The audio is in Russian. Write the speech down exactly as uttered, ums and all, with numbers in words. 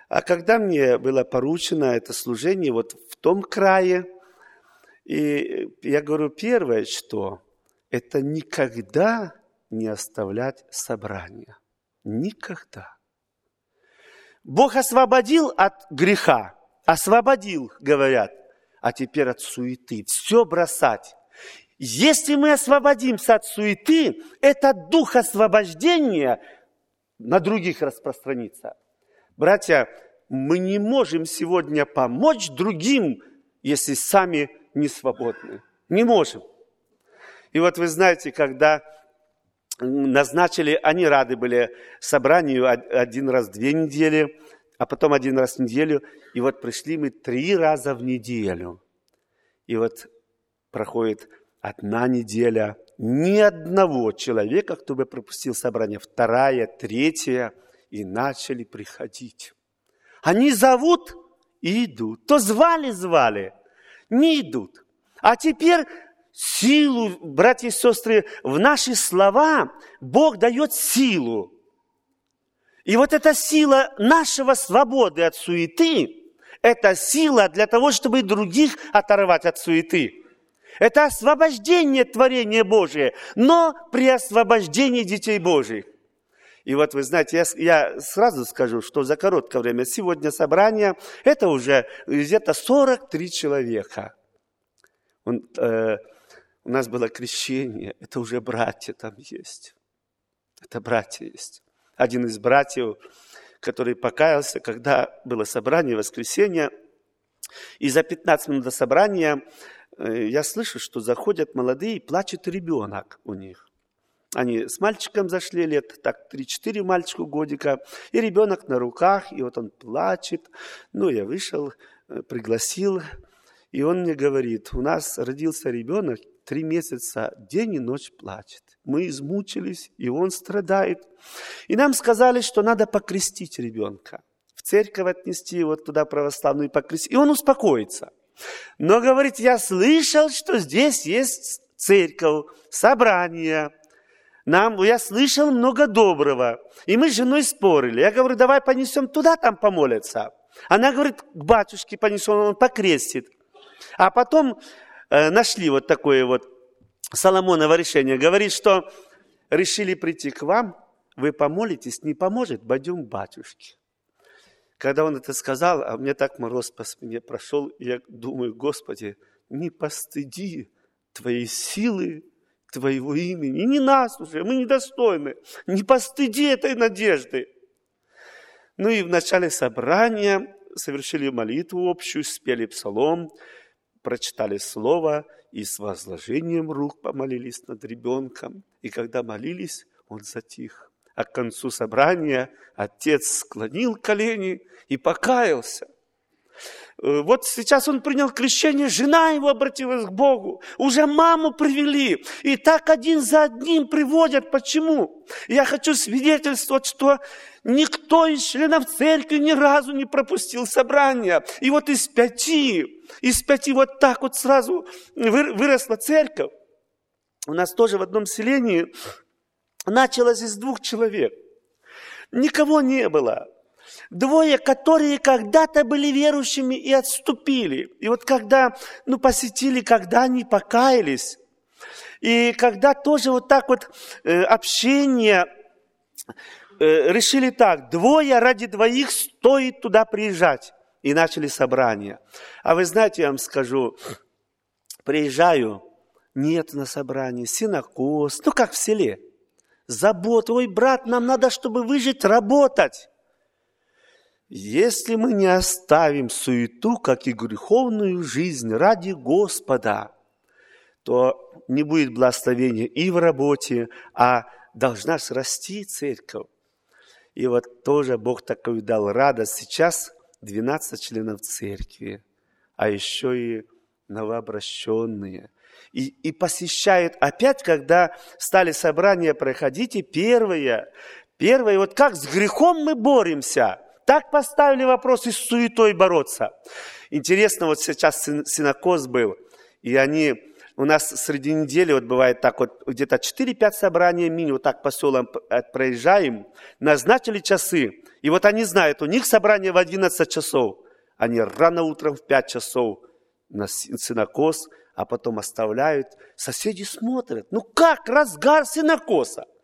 А когда мне было поручено это служение вот в том крае, и я говорю, первое, что это никогда не оставлять собрания. Никогда. Бог освободил от греха, освободил, говорят, а теперь от суеты. Все бросать. Если мы освободимся от суеты, этот дух освобождения на других распространится. Братья, мы не можем сегодня помочь другим, если сами не свободны. Не можем. И вот вы знаете, когда назначили, они рады были собранию один раз в две недели, а потом один раз в неделю. И вот пришли мы три раза в неделю. И вот проходит одна неделя, ни одного человека, кто бы пропустил собрание, вторая, третья, и начали приходить. Они зовут и идут. То звали-звали, не идут. А теперь силу, братья и сестры, в наши слова Бог дает силу. И вот эта сила нашего свободы от суеты, это сила для того, чтобы других оторвать от суеты. Это освобождение творения Божия, но при освобождении детей Божьих. И вот вы знаете, я, я сразу скажу, что за короткое время сегодня собрание, это уже где-то сорок три человека. Он, э, у нас было крещение, это уже братья там есть. Это братья есть. Один из братьев, который покаялся, когда было собрание, воскресенье, и за пятнадцать минут до собрания э, я слышу, что заходят молодые, и плачет ребенок у них. Они с мальчиком зашли лет, так, три-четыре мальчику годика, и ребенок на руках, и вот он плачет. Ну, я вышел, пригласил, и он мне говорит, у нас родился ребенок, три месяца день и ночь плачет. Мы измучились, и он страдает. И нам сказали, что надо покрестить ребенка, в церковь отнести его туда православную и покрестить, и он успокоится. Но, говорит, я слышал, что здесь есть церковь, собрание. Нам, я слышал много доброго. И мы с женой спорили. Я говорю, давай понесем туда, там помолятся. Она говорит, к батюшке понесем, он покрестит. А потом э, нашли вот такое вот Соломоново решение. Говорит, что решили прийти к вам, вы помолитесь, не поможет, пойдем к батюшке. Когда он это сказал, а мне так мороз по спине прошел, и я думаю, Господи, не постыди твоей силы, Твоего имени, и не нас уже, мы недостойны. Не постыди этой надежды. Ну и в начале собрания совершили молитву общую, спели псалом, прочитали слово и с возложением рук помолились над ребенком. И когда молились, он затих. А к концу собрания отец склонил колени и покаялся. Вот сейчас он принял крещение, жена его обратилась к Богу. Уже маму привели. И так один за одним приводят. Почему? Я хочу свидетельствовать, что никто из членов церкви ни разу не пропустил собрания. И вот из пяти, из пяти вот так вот сразу выросла церковь. У нас тоже в одном селении началось из двух человек. Никого не было. Двое, которые когда-то были верующими и отступили. И вот когда, ну, посетили, когда они покаялись, и когда тоже вот так вот э, общение, э, решили так, двое ради двоих стоит туда приезжать. И начали собрание. А вы знаете, я вам скажу, приезжаю, нет на собрании, синокос, ну как в селе. Забота, ой, брат, нам надо, чтобы выжить, работать. Если мы не оставим суету, как и греховную жизнь ради Господа, то не будет благословения и в работе, а должна расти церковь. И вот тоже Бог такой дал радость. Сейчас двенадцать членов церкви, а еще и новообращенные. И, и посещают опять, когда стали собрания проходить, и первое, первое, вот как с грехом мы боремся, так поставили вопрос и с суетой бороться. Интересно, вот сейчас синокос был, и они у нас среди недели вот бывает так вот, где-то четыре-пять собраний мини, вот так по селам проезжаем, назначили часы. И вот они знают, у них собрание в одиннадцать часов. Они рано утром в пять часов на сенокос, а потом оставляют. Соседи смотрят, ну как разгар сенокоса?